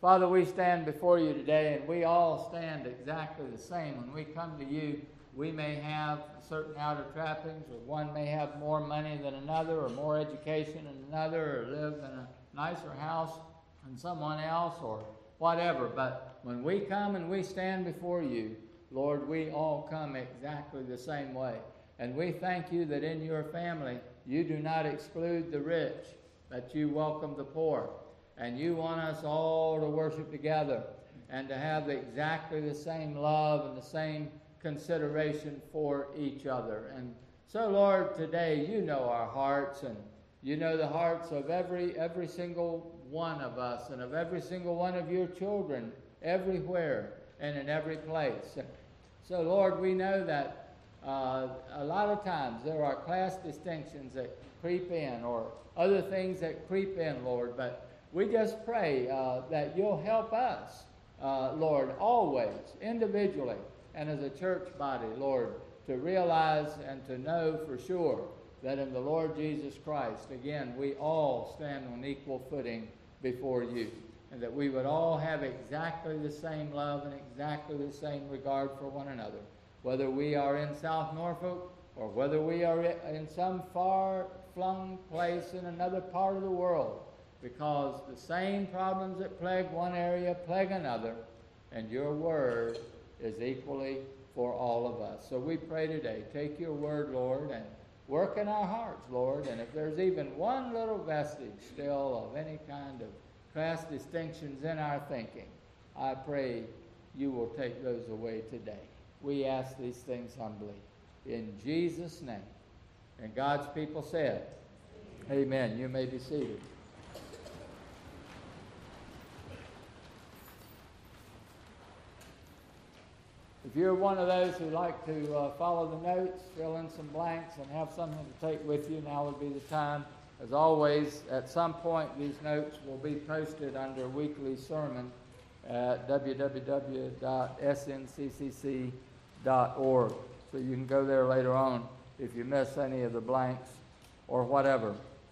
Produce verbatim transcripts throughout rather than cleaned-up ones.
Father, we stand before you today, and we all stand exactly the same. When we come to you, we may have certain outer trappings, or one may have more money than another, or more education than another, or live in a nicer house than someone else, or whatever. But when we come and we stand before you, Lord, we all come exactly the same way. And we thank you that in your family, you do not exclude the rich, that you welcome the poor. And you want us all to worship together and to have exactly the same love and the same consideration for each other. And so, Lord, today you know our hearts, and you know the hearts of every every single one of us and of every single one of your children everywhere and in every place. So, Lord, we know that uh, a lot of times there are class distinctions that creep in, or other things that creep in, Lord, but we just pray uh, that you'll help us, uh, Lord, always, individually, and as a church body, Lord, to realize and to know for sure that in the Lord Jesus Christ, again, we all stand on equal footing before you, and that we would all have exactly the same love and exactly the same regard for one another, whether we are in South Norfolk or whether we are in some far-flung place in another part of the world, because the same problems that plague one area plague another, and your word is equally for all of us. So we pray today, take your word, Lord, and work in our hearts, Lord, and if there's even one little vestige still of any kind of class distinctions in our thinking, I pray you will take those away today. We ask these things humbly in Jesus' name. And God's people said, amen. You may be seated. If you're one of those who like to uh, follow the notes, fill in some blanks, and have something to take with you, now would be the time. As always, at some point, these notes will be posted under weekly sermon at w w w dot s n c c c dot org. So you can go there later on if you miss any of the blanks or whatever.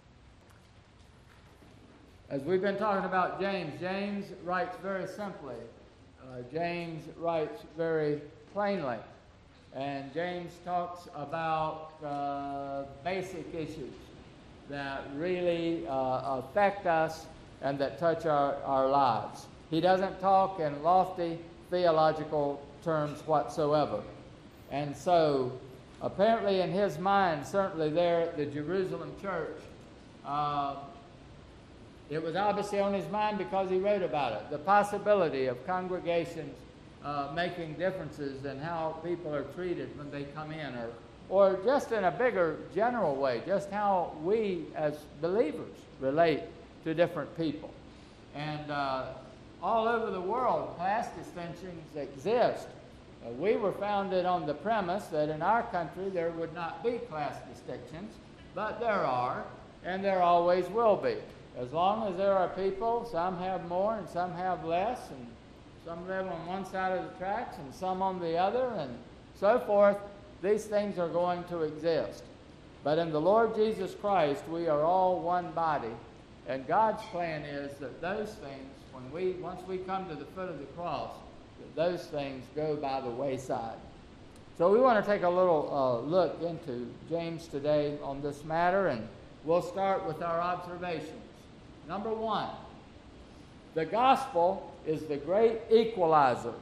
As we've been talking about James, James writes very simply. Uh, James writes very plainly, and James talks about uh, basic issues that really uh, affect us and that touch our, our lives. He doesn't talk in lofty theological terms whatsoever. And so, apparently in his mind, certainly there at the Jerusalem church, uh, it was obviously on his mind because he wrote about it. The possibility of congregations uh, making differences in how people are treated when they come in, or, or just in a bigger general way, just how we as believers relate to different people. And uh, all over the world, class distinctions exist. Uh, we were founded on the premise that in our country there would not be class distinctions, but there are, and there always will be. As long as there are people, some have more and some have less, and some live on one side of the tracks and some on the other, and so forth, these things are going to exist. But in the Lord Jesus Christ, we are all one body, and God's plan is that those things, when we once we come to the foot of the cross, that those things go by the wayside. So we want to take a little uh, look into James today on this matter, and we'll start with our observations. Number one, the gospel is the great equalizer.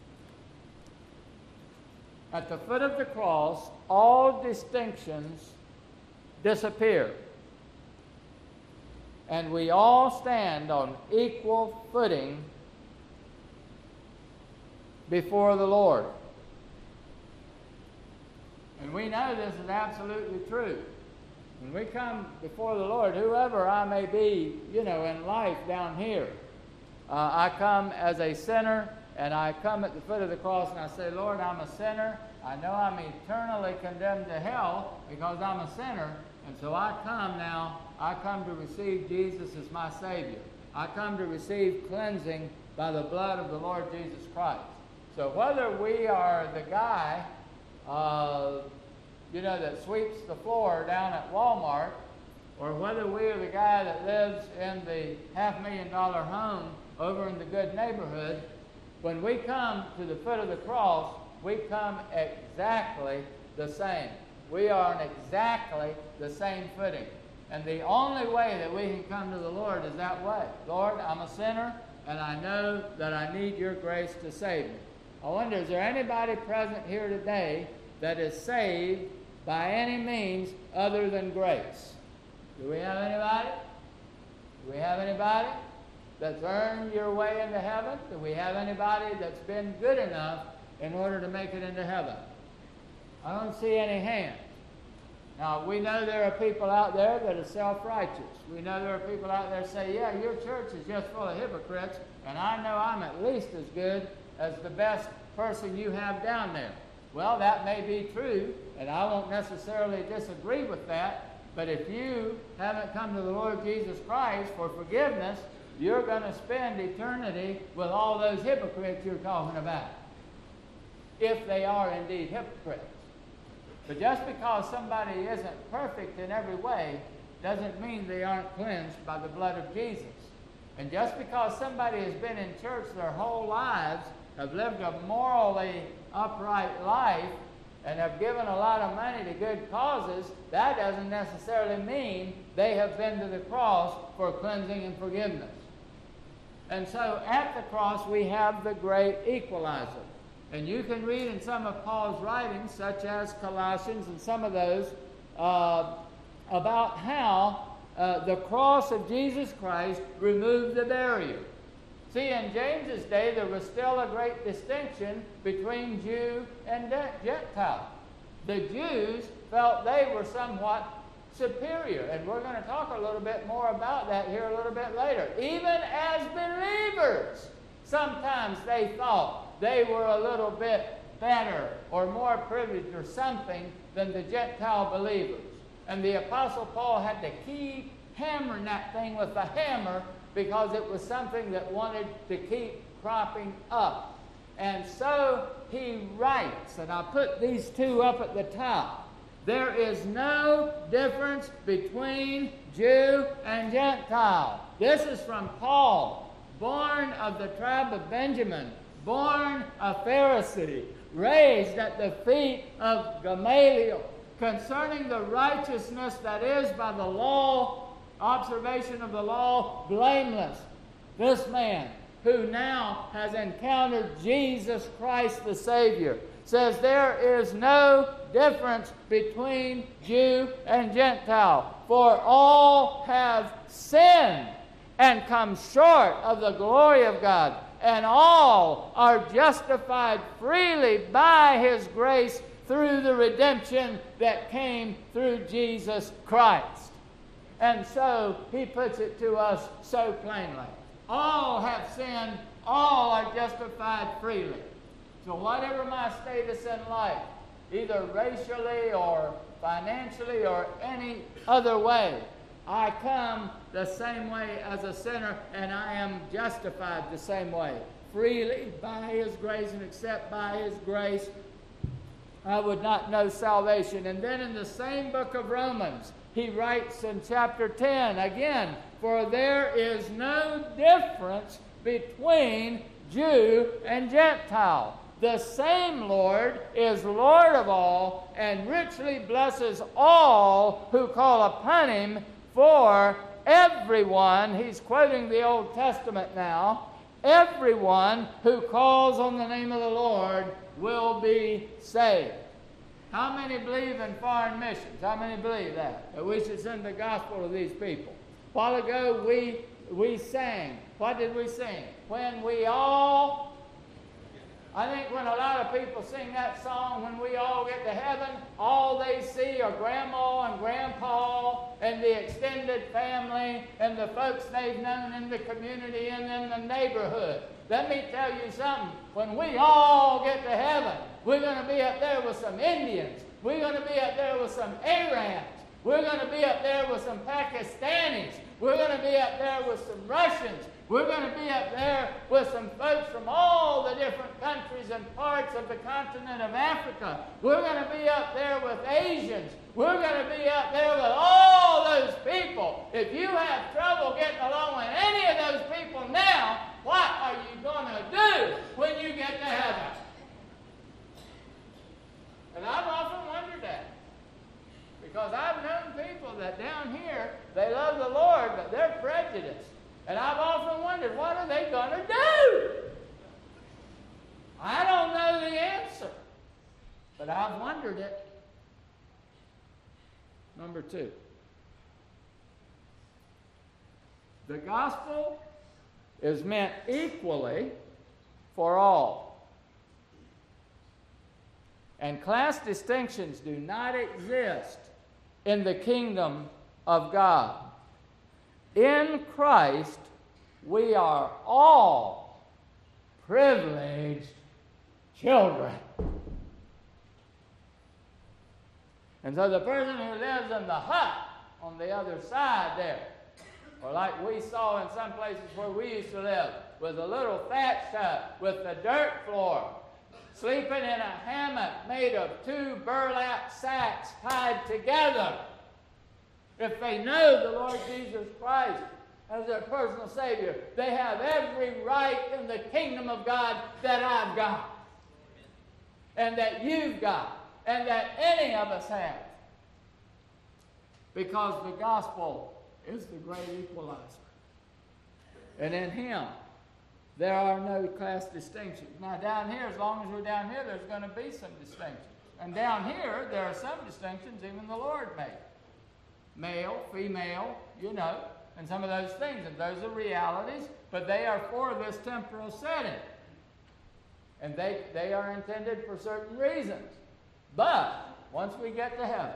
At the foot of the cross, all distinctions disappear, and we all stand on equal footing before the Lord. And we know this is absolutely true. When we come before the Lord, whoever I may be, you know, in life down here, uh, I come as a sinner, and I come at the foot of the cross and I say, Lord, I'm a sinner. I know I'm eternally condemned to hell because I'm a sinner, and so I come now, I come to receive Jesus as my Savior. I come to receive cleansing by the blood of the Lord Jesus Christ. So whether we are the guy, uh, you know, that sweeps the floor down at Walmart, or whether we are the guy that lives in the half million dollar home over in the good neighborhood, when we come to the foot of the cross, we come exactly the same. We are on exactly the same footing. And the only way that we can come to the Lord is that way. Lord, I'm a sinner, and I know that I need your grace to save me. I wonder, is there anybody present here today that is saved by any means other than grace? Do we have anybody? Do we have anybody that's earned your way into heaven? Do we have anybody that's been good enough in order to make it into heaven? I don't see any hands. Now, we know there are people out there that are self-righteous. We know there are people out there that say, yeah, your church is just full of hypocrites, and I know I'm at least as good as the best person you have down there. Well, that may be true, and I won't necessarily disagree with that, but if you haven't come to the Lord Jesus Christ for forgiveness, you're going to spend eternity with all those hypocrites you're talking about, if they are indeed hypocrites. But just because somebody isn't perfect in every way doesn't mean they aren't cleansed by the blood of Jesus. And just because somebody has been in church their whole lives, have lived a morally upright life, and have given a lot of money to good causes, that doesn't necessarily mean they have been to the cross for cleansing and forgiveness. And so at the cross we have the great equalizer. And you can read in some of Paul's writings, such as Colossians and some of those, uh, about how uh, the cross of Jesus Christ removed the barrier. See, in James's day, there was still a great distinction between Jew and Gentile. The Jews felt they were somewhat superior, and we're going to talk a little bit more about that here a little bit later. Even as believers, sometimes they thought they were a little bit better or more privileged or something than the Gentile believers. And the Apostle Paul had to keep hammering that thing with a hammer because it was something that wanted to keep cropping up. And so he writes, and I put these two up at the top, there is no difference between Jew and Gentile. This is from Paul, born of the tribe of Benjamin, born a Pharisee, raised at the feet of Gamaliel, concerning the righteousness that is by the law, observation of the law, blameless. This man, who now has encountered Jesus Christ the Savior, says there is no difference between Jew and Gentile, for all have sinned and come short of the glory of God, and all are justified freely by His grace through the redemption that came through Jesus Christ. And so he puts it to us so plainly. All have sinned, all are justified freely. So whatever my status in life, either racially or financially or any other way, I come the same way as a sinner, and I am justified the same way. Freely by His grace, and except by His grace, I would not know salvation. And then in the same book of Romans, he writes in chapter ten, again, for there is no difference between Jew and Gentile. The same Lord is Lord of all, and richly blesses all who call upon Him, for everyone, he's quoting the Old Testament now, everyone who calls on the name of the Lord will be saved. How many believe in foreign missions? How many believe that? That we should send the gospel to these people? A while ago we, we sang. What did we sing? When we all... I think when a lot of people sing that song, when we all get to heaven, all they see are grandma and grandpa and the extended family and the folks they've known in the community and in the neighborhood. Let me tell you something. When we all get to heaven, we're going to be up there with some Indians. We're going to be up there with some Arabs. We're going to be up there with some Pakistanis. We're going to be up there with some Russians. We're going to be up there with some folks from all the different countries and parts of the continent of Africa. We're going to be up there with Asians. We're going to be up there with all those people. If you have trouble getting along with any of those people now, What are you going to do when you get to heaven? And I've often wondered that. Because I've known people that down here, they love the Lord, but they're prejudiced. And I've often wondered, what are they going to do? I don't know the answer, but I've wondered it. Number two, the gospel is meant equally for all. And class distinctions do not exist in the kingdom of God. In Christ, we are all privileged children. And so the person who lives in the hut on the other side there, or like we saw in some places where we used to live, with a little thatched hut with the dirt floor, sleeping in a hammock made of two burlap sacks tied together. If they know the Lord Jesus Christ as their personal Savior, they have every right in the kingdom of God that I've got, and that you've got, and that any of us have. Because the gospel is the great equalizer. And in Him, there are no class distinctions. Now down here, as long as we're down here, there's going to be some distinctions. And down here, there are some distinctions even the Lord made. Male, female, you know, and some of those things. And those are realities, but they are for this temporal setting. And they, they are intended for certain reasons. But once we get to heaven,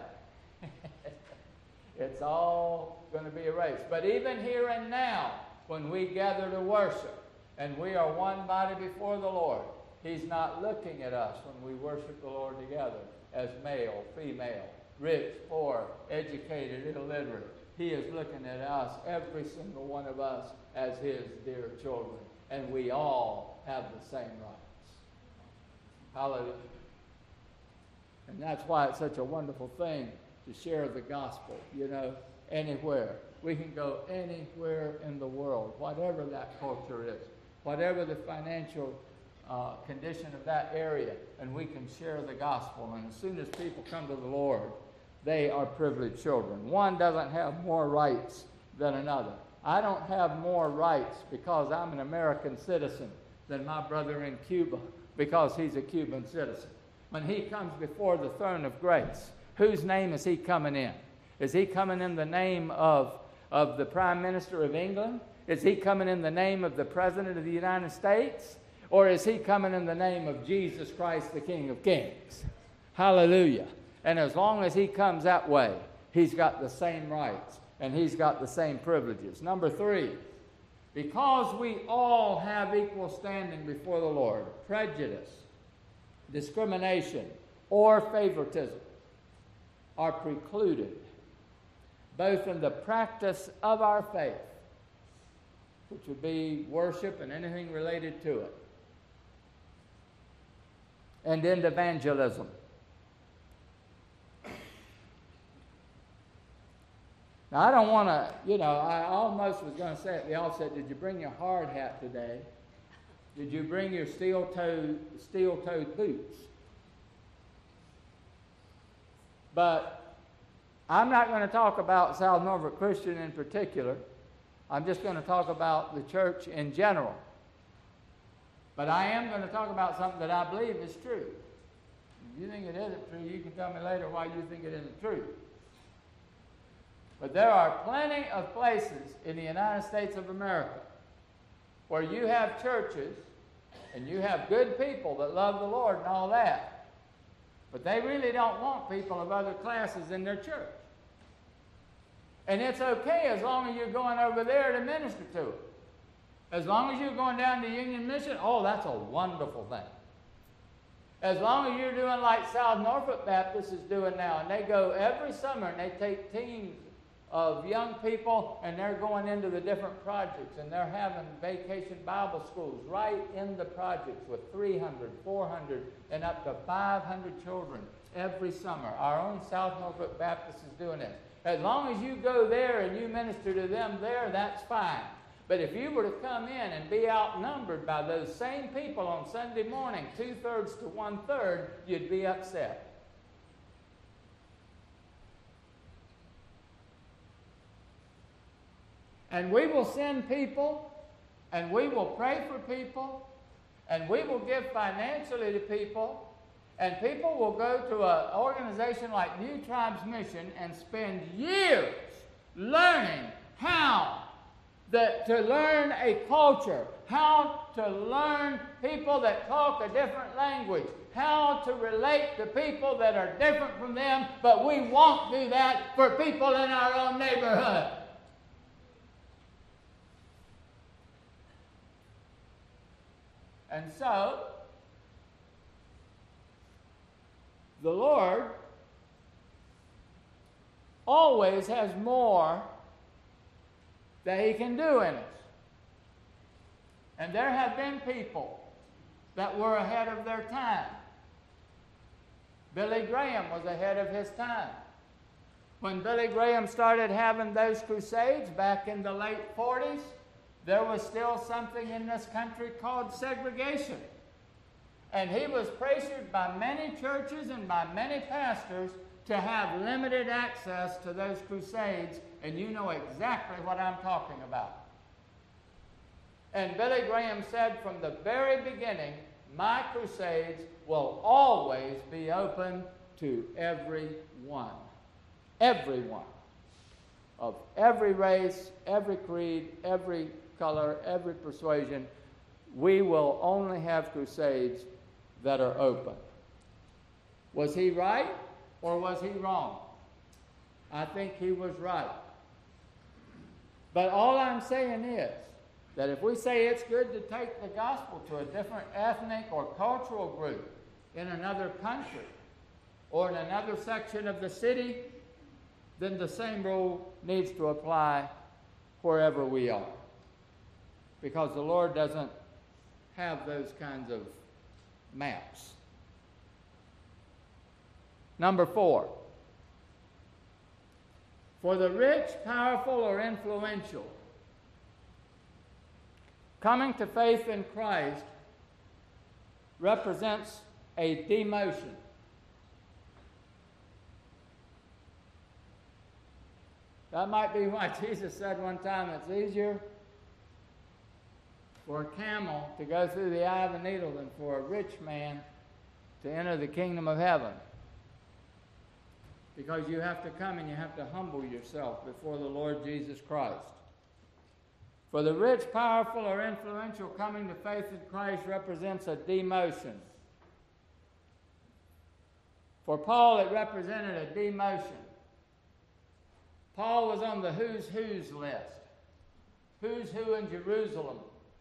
it's all going to be erased. But even here and now, when we gather to worship, and we are one body before the Lord, He's not looking at us when we worship the Lord together as male, female, rich, poor, educated, illiterate. He is looking at us, every single one of us, as His dear children. And we all have the same rights. Hallelujah. And that's why it's such a wonderful thing to share the gospel, you know, anywhere. We can go anywhere in the world, whatever that culture is, whatever the financial uh, condition of that area, and we can share the gospel. And as soon as people come to the Lord, they are privileged children. One doesn't have more rights than another. I don't have more rights because I'm an American citizen than my brother in Cuba because he's a Cuban citizen. When he comes before the throne of grace, whose name is he coming in? Is he coming in the name of, of the Prime Minister of England? Is he coming in the name of the President of the United States? Or is he coming in the name of Jesus Christ, the King of Kings? Hallelujah. And as long as he comes that way, he's got the same rights and he's got the same privileges. Number three, because we all have equal standing before the Lord, prejudice, discrimination, or favoritism are precluded, both in the practice of our faith, which would be worship and anything related to it, and in evangelism. Now, I don't want to, you know, I almost was going to say at the outset, did you bring your hard hat today? Did you bring your steel-toed, steel-toed boots? But I'm not going to talk about South Norfolk Christian in particular. I'm just going to talk about the church in general. But I am going to talk about something that I believe is true. If you think it isn't true, you can tell me later why you think it isn't true. But there are plenty of places in the United States of America where you have churches and you have good people that love the Lord and all that, but they really don't want people of other classes in their church. And it's okay as long as you're going over there to minister to them. As long as you're going down to Union Mission, oh, that's a wonderful thing. As long as you're doing like South Norfolk Baptist is doing now, and they go every summer and they take teams of young people and they're going into the different projects and they're having vacation Bible schools right in the projects with three hundred, four hundred, and up to five hundred children every summer. Our own South Norfolk Baptist is doing this. As long as you go there and you minister to them there, that's fine. But if you were to come in and be outnumbered by those same people on Sunday morning, two-thirds to one-third, you'd be upset. And we will send people, and we will pray for people, and we will give financially to people, and people will go to an organization like New Tribes Mission and spend years learning how the, to learn a culture, how to learn people that talk a different language, how to relate to people that are different from them, but we won't do that for people in our own neighborhood. And so, the Lord always has more that He can do in us. And there have been people that were ahead of their time. Billy Graham was ahead of his time. When Billy Graham started having those crusades back in the late forties, there was still something in this country called segregation. And he was pressured by many churches and by many pastors to have limited access to those crusades, and you know exactly what I'm talking about. And Billy Graham said from the very beginning, my crusades will always be open to everyone. Everyone. Of every race, every creed, every color, every persuasion. We will only have crusades that are open. Was he right or was he wrong? I think he was right. But all I'm saying is that if we say it's good to take the gospel to a different ethnic or cultural group in another country or in another section of the city, then the same rule needs to apply wherever we are. Because the Lord doesn't have those kinds of maps. Number four. For the rich, powerful, or influential, coming to faith in Christ represents a demotion. That might be why Jesus said one time it's easier for a camel to go through the eye of a needle than for a rich man to enter the kingdom of heaven. Because you have to come and you have to humble yourself before the Lord Jesus Christ. For the rich, powerful, or influential coming to faith in Christ represents a demotion. For Paul, it represented a demotion. Paul was on the who's who's list. Who's who in Jerusalem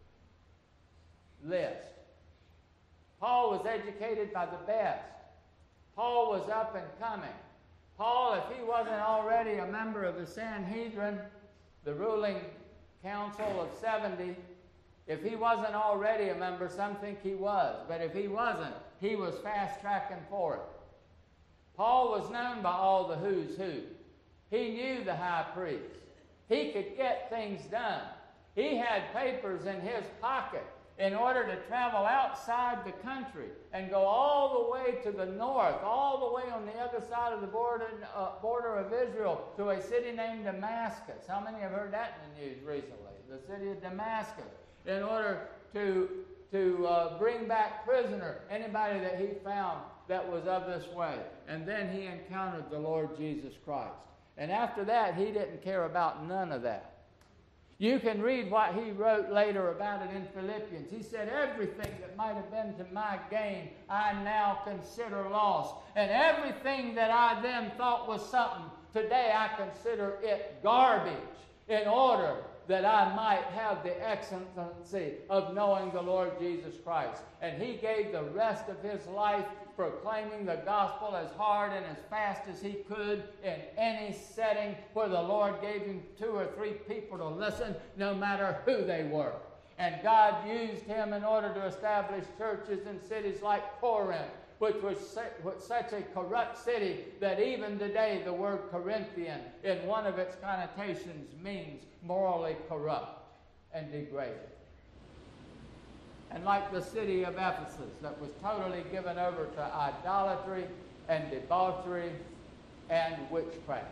list. Paul was educated by the best. Paul was up and coming. Paul, if he wasn't already a member of the Sanhedrin, the ruling council of seventy, if he wasn't already a member, some think he was. But if he wasn't, he was fast-tracking for it. Paul was known by all the who's who. He knew the high priest. He could get things done. He had papers in his pocket in order to travel outside the country and go all the way to the north, all the way on the other side of the border, uh, border of Israel to a city named Damascus. How many have heard that in the news recently? The city of Damascus. In order to, to uh, bring back prisoner anybody that he found that was of this way. And then he encountered the Lord Jesus Christ. And after that, he didn't care about none of that. You can read what he wrote later about it in Philippians. He said, everything that might have been to my gain, I now consider loss. And everything that I then thought was something, today I consider it garbage in order that I might have the excellency of knowing the Lord Jesus Christ. And he gave the rest of his life proclaiming the gospel as hard and as fast as he could in any setting where the Lord gave him two or three people to listen, no matter who they were. And God used him in order to establish churches in cities like Corinth, which was such a corrupt city that even today the word Corinthian in one of its connotations means morally corrupt. and degraded. And like the city of Ephesus that was totally given over to idolatry and debauchery and witchcraft.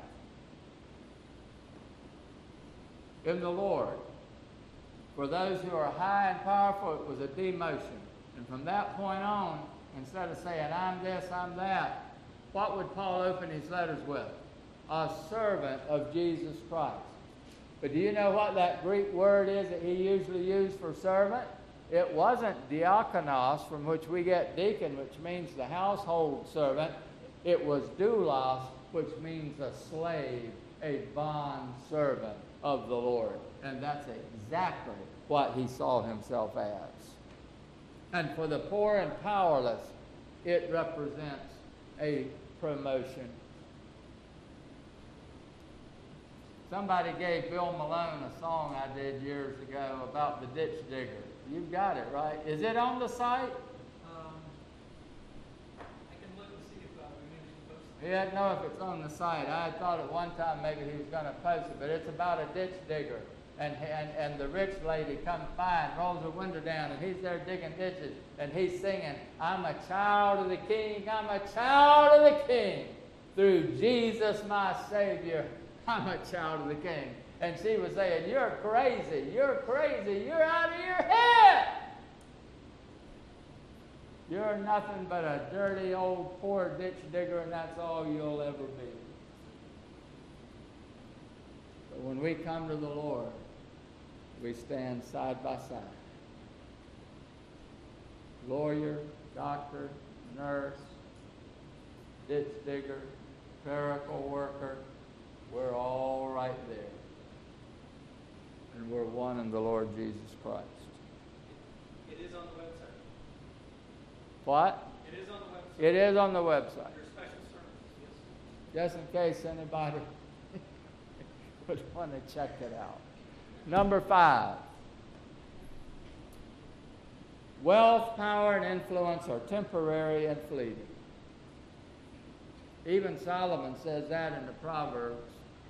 In the Lord, for those who are high and powerful, it was a demotion. And from that point on, instead of saying, I'm this, I'm that, what would Paul open his letters with? A servant of Jesus Christ. But do you know what that Greek word is that he usually used for servant? It wasn't diakonos, from which we get deacon, which means the household servant. It was doulos, which means a slave, a bond servant of the Lord. And that's exactly what he saw himself as. And for the poor and powerless, it represents a promotion. Somebody gave Bill Malone a song I did years ago about the ditch digger. You've got it, right? Is it on the site? Um, I can look and see if uh, we maybe can post it. He didn't know if it's on the site. I thought at one time maybe he was going to post it, but it's about a ditch digger. And, and, and the rich lady comes by and rolls her window down, and he's there digging ditches, and he's singing, I'm a child of the King, I'm a child of the King. Through Jesus my Savior, I'm a child of the King. And she was saying, you're crazy, you're crazy, you're out of your head. You're nothing but a dirty old poor ditch digger, and that's all you'll ever be. But when we come to the Lord, we stand side by side. Lawyer, doctor, nurse, ditch digger, clerical worker, we're all right there. And we're one in the Lord Jesus Christ. It is on the website. What? It is on the website. It is on the website. Your special service, yes. Just in case anybody would want to check it out. Number five. Wealth, power, and influence are temporary and fleeting. Even Solomon says that in the Proverbs.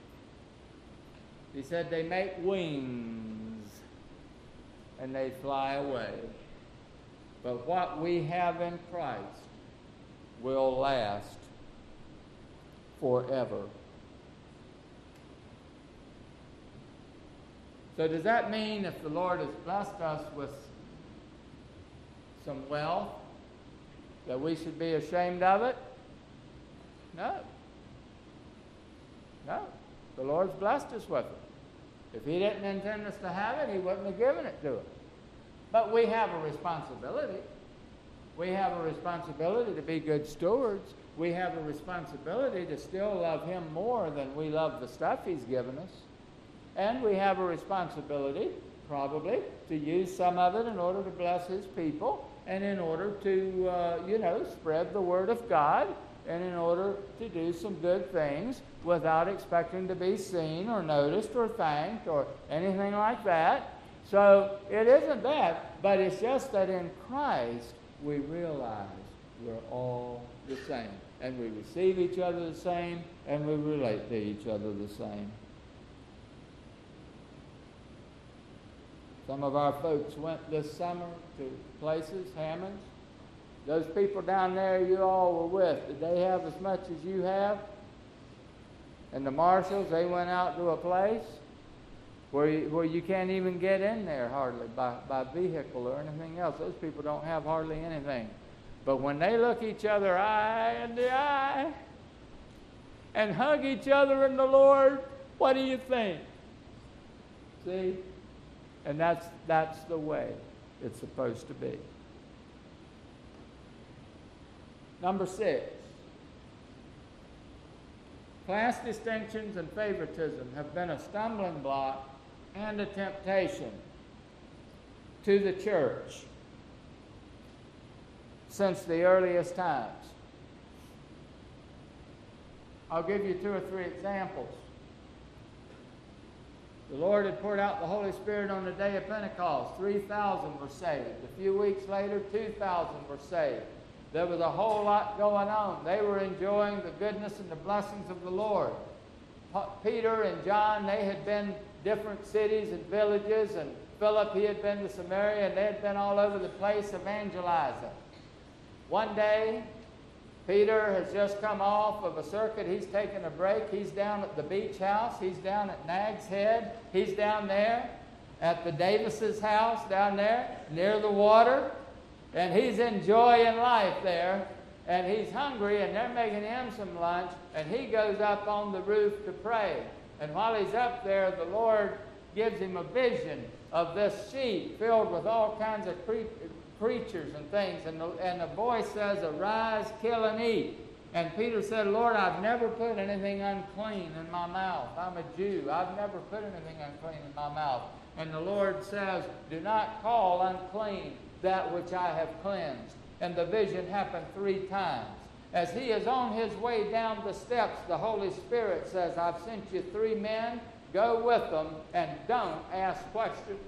He said they make wings and they fly away. But what we have in Christ will last forever. So does that mean if the Lord has blessed us with some wealth that we should be ashamed of it? No. No. The Lord's blessed us with it. If he didn't intend us to have it, he wouldn't have given it to us. But we have a responsibility. We have a responsibility to be good stewards. We have a responsibility to still love him more than we love the stuff he's given us. And we have a responsibility, probably, to use some of it in order to bless his people and in order to, uh, you know, spread the word of God and in order to do some good things without expecting to be seen or noticed or thanked or anything like that. So it isn't that, but it's just that in Christ we realize we're all the same. And we receive each other the same, and we relate to each other the same. Some of our folks went this summer to places, Hammonds. Those people down there you all were with, did they have as much as you have? And the Marshalls, they went out to a place where you, where you can't even get in there hardly by, by vehicle or anything else. Those people don't have hardly anything. But when they look each other eye in the eye and hug each other in the Lord, what do you think? See? And that's, that's the way it's supposed to be. Number six. Class distinctions and favoritism have been a stumbling block and a temptation to the church since the earliest times. I'll give you two or three examples. The Lord had poured out the Holy Spirit on the day of Pentecost. three thousand were saved. A few weeks later, two thousand were saved. There was a whole lot going on. They were enjoying the goodness and the blessings of the Lord. Peter and John, they had been different cities and villages and Philip, he had been to Samaria, and they had been all over the place evangelizing. One day, Peter has just come off of a circuit. He's taking a break. He's down at the beach house. He's down at Nag's Head. He's down there at the Davis's house down there near the water. And he's enjoying life there. And he's hungry, and they're making him some lunch. And he goes up on the roof to pray. And while he's up there, the Lord gives him a vision of this sheep filled with all kinds of cre- creatures and things. And the, and the voice says, "Arise, kill and eat." And Peter said, "Lord, I've never put anything unclean in my mouth. I'm a Jew. I've never put anything unclean in my mouth." And the Lord says, "Do not call unclean that which I have cleansed." And the vision happened three times. As he is on his way down the steps, the Holy Spirit says, "I've sent you three men. Go with them and don't ask questions."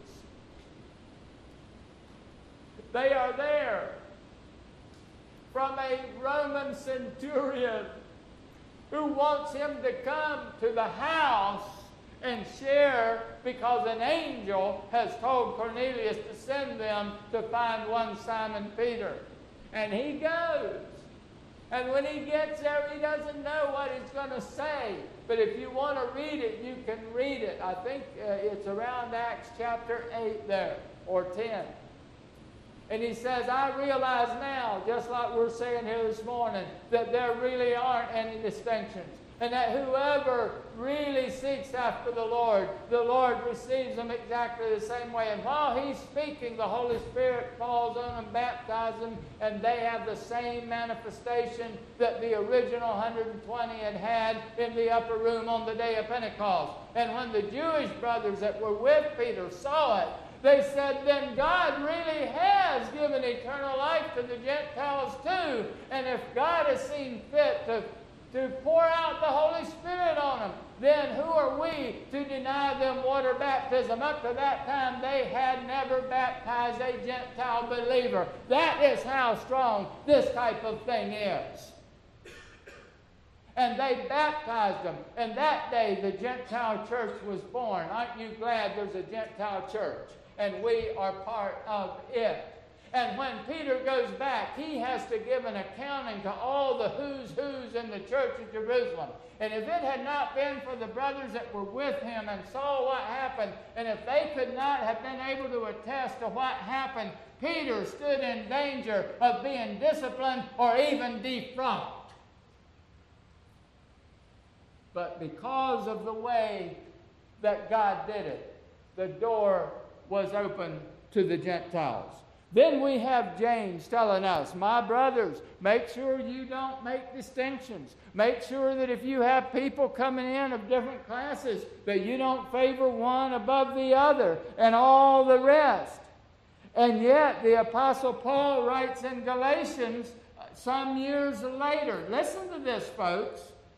They are there from a Roman centurion who wants him to come to the house and share, because an angel has told Cornelius to send them to find one Simon Peter. And he goes. And when he gets there, he doesn't know what he's going to say. But if you want to read it, you can read it. I think uh, it's around Acts chapter eight there, or ten. And he says, "I realize now, just like we're saying here this morning, that there really aren't any distinctions. And that whoever really seeks after the Lord, the Lord receives them exactly the same way. And while he's speaking, the Holy Spirit falls on them, baptizes them, and they have the same manifestation that the original one hundred twenty had had in the upper room on the day of Pentecost. And when the Jewish brothers that were with Peter saw it, they said, then God really has given eternal life to the Gentiles too. And if God has seen fit to to pour out the Holy Spirit on them, then who are we to deny them water baptism? Up to that time, they had never baptized a Gentile believer. That is how strong this type of thing is. And they baptized them. And that day, the Gentile church was born. Aren't you glad there's a Gentile church? And we are part of it. And when Peter goes back, he has to give an accounting to all the who's who's in the church of Jerusalem. And if it had not been for the brothers that were with him and saw what happened, and if they could not have been able to attest to what happened, Peter stood in danger of being disciplined or even defrocked. But because of the way that God did it, the door was open to the Gentiles. Then we have James telling us, my brothers, make sure you don't make distinctions. Make sure that if you have people coming in of different classes, that you don't favor one above the other and all the rest. And yet the Apostle Paul writes in Galatians some years later. Listen to this, folks.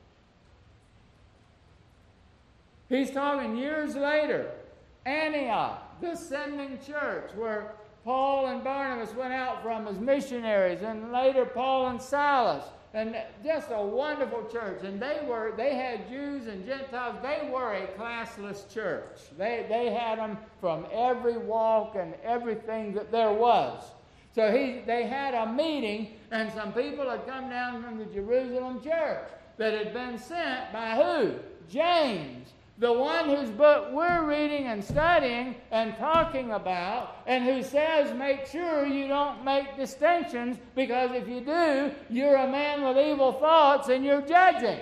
He's talking years later. Antioch, the sending church, where Paul and Barnabas went out from as missionaries, and later Paul and Silas, and just a wonderful church. And they were they had Jews and Gentiles. They were a classless church. They they had them from every walk and everything that there was. So he they had a meeting, and some people had come down from the Jerusalem church that had been sent by who? James. The one whose book we're reading and studying and talking about, and who says make sure you don't make distinctions, because if you do, you're a man with evil thoughts and you're judging.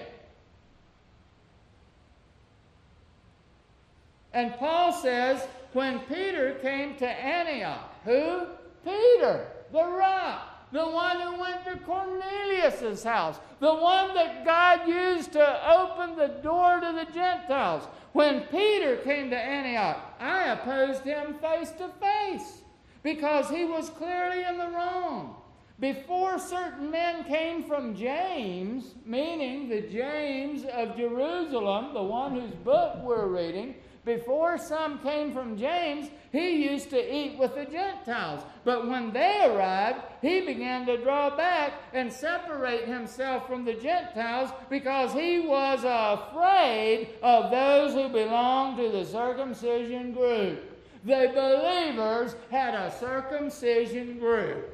And Paul says when Peter came to Antioch, who? Peter, the rock. The one who went to Cornelius' house. The one that God used to open the door to the Gentiles. When Peter came to Antioch, I opposed him face to face because he was clearly in the wrong. Before certain men came from James, meaning the James of Jerusalem, the one whose book we're reading, before some came from James, he used to eat with the Gentiles. But when they arrived, he began to draw back and separate himself from the Gentiles because he was afraid of those who belonged to the circumcision group. The believers had a circumcision group.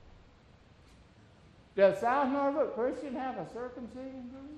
Does South Norfolk Christian have a circumcision group?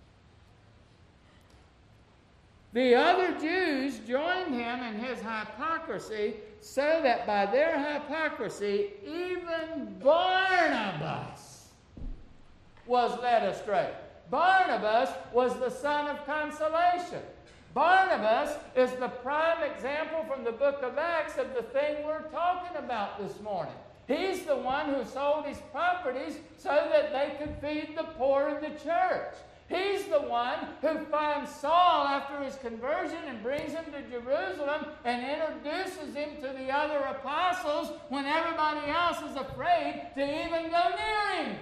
The other Jews joined him in his hypocrisy, so that by their hypocrisy, even Barnabas was led astray. Barnabas was the son of consolation. Barnabas is the prime example from the book of Acts of the thing we're talking about this morning. He's the one who sold his properties so that they could feed the poor in the church. He's the one who finds Saul after his conversion and brings him to Jerusalem and introduces him to the other apostles when everybody else is afraid to even go near him.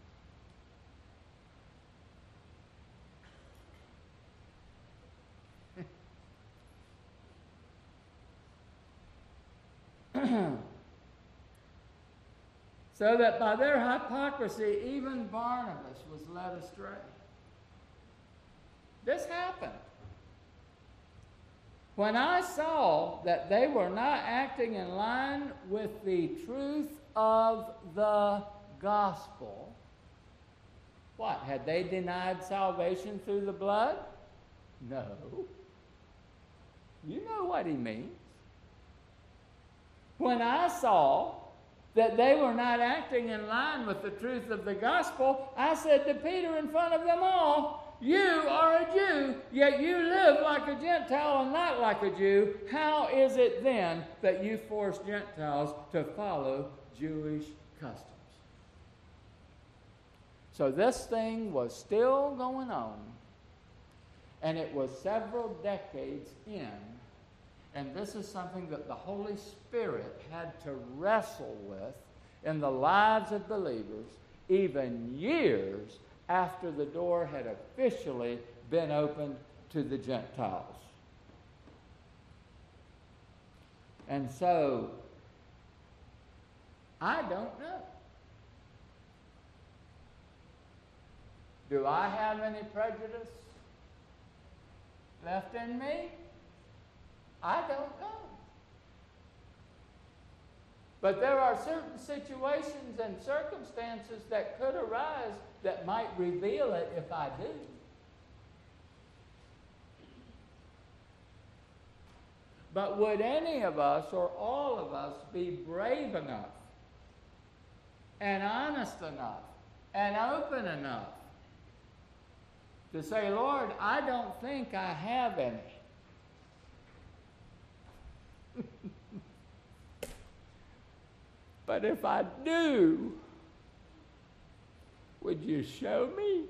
So that by their hypocrisy, even Barnabas was led astray. This happened. When I saw that they were not acting in line with the truth of the gospel, what? Had they denied salvation through the blood? No. You know what he means. When I saw that they were not acting in line with the truth of the gospel, I said to Peter in front of them all, "You are a Jew, yet you live like a Gentile and not like a Jew. How is it then that you force Gentiles to follow Jewish customs?" So this thing was still going on, and it was several decades in. And this is something that the Holy Spirit had to wrestle with in the lives of believers even years after the door had officially been opened to the Gentiles. And so, I don't know. Do I have any prejudice left in me? I don't know. But there are certain situations and circumstances that could arise that might reveal it if I do. But would any of us or all of us be brave enough and honest enough and open enough to say, "Lord, I don't think I have any. But if I do, would you show me?"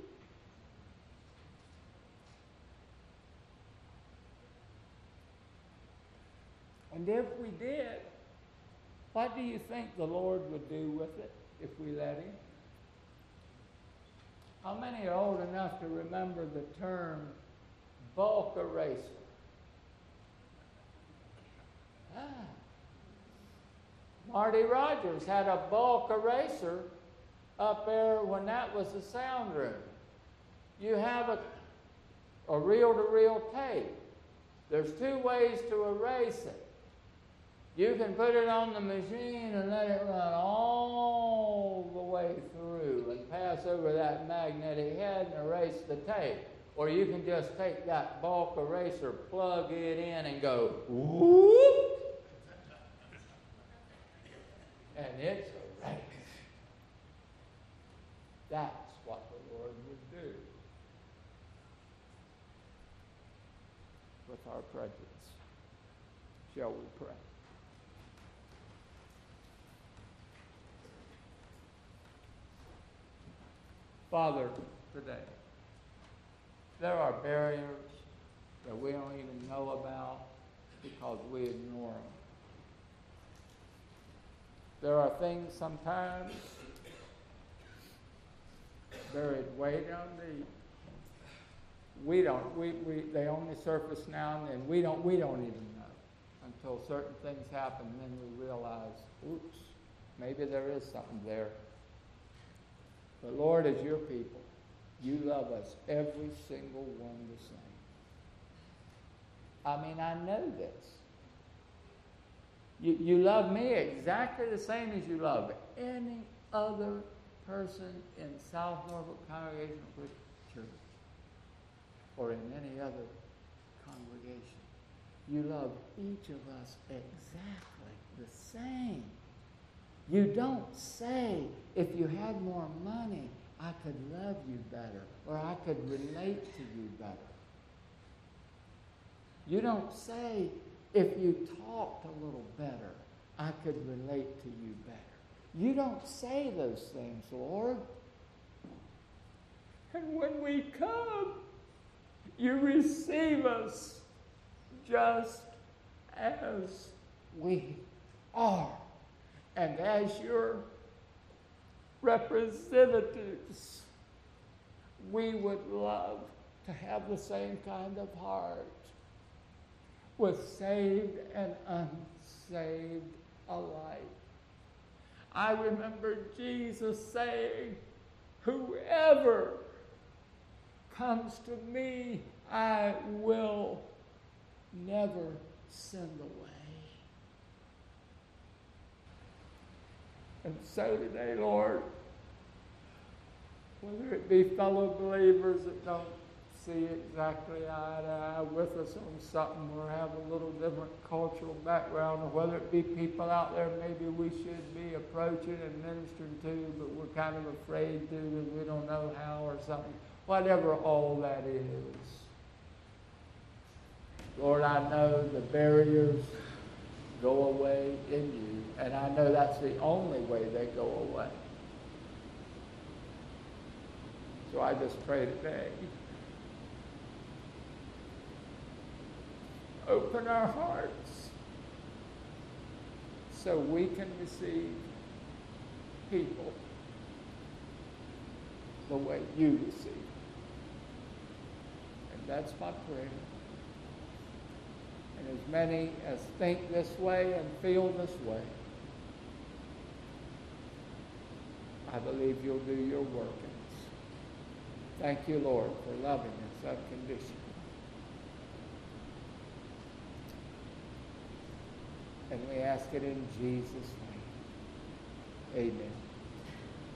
And if we did, what do you think the Lord would do with it if we let him? How many are old enough to remember the term bulk eraser? Ah. Marty Rogers had a bulk eraser up there when that was the sound room. You have a, a reel-to-reel tape. There's two ways to erase it. You can put it on the machine and let it run all the way through and pass over that magnetic head and erase the tape. Or you can just take that bulk eraser, plug it in, and go, whoop, and it's erased. That's what the Lord would do with our prejudice. Shall we pray? Father, today, there are barriers that we don't even know about because we ignore them. There are things sometimes buried way down deep. We don't, we, we, they only surface now and then. We don't, we don't even know until certain things happen, and then we realize, oops, maybe there is something there. But Lord, as your people, you love us, every single one the same. I mean, I know this. You, you love me exactly the same as you love any other person in South Norfolk Congregational Christian Church or in any other congregation. You love each of us exactly the same. You don't say, if you had more money, I could love you better, or I could relate to you better. You don't say, if you talked a little better, I could relate to you better. You don't say those things, Lord. And when we come, you receive us just as we are. And as your representatives, we would love to have the same kind of heart with saved and unsaved alike. I remember Jesus saying, whoever comes to me, I will never send away. And so today, Lord, whether it be fellow believers that don't see exactly eye to eye with us on something or have a little different cultural background, or whether it be people out there maybe we should be approaching and ministering to, but we're kind of afraid to because we don't know how or something, whatever all that is. Lord, I know the barriers go away in you, and I know that's the only way they go away. So I just pray today, open our hearts so we can receive people the way you receive. And that's my prayer. And as many as think this way and feel this way, I believe you'll do your workings. Thank you, Lord, for loving us unconditionally. And we ask it in Jesus' name. Amen.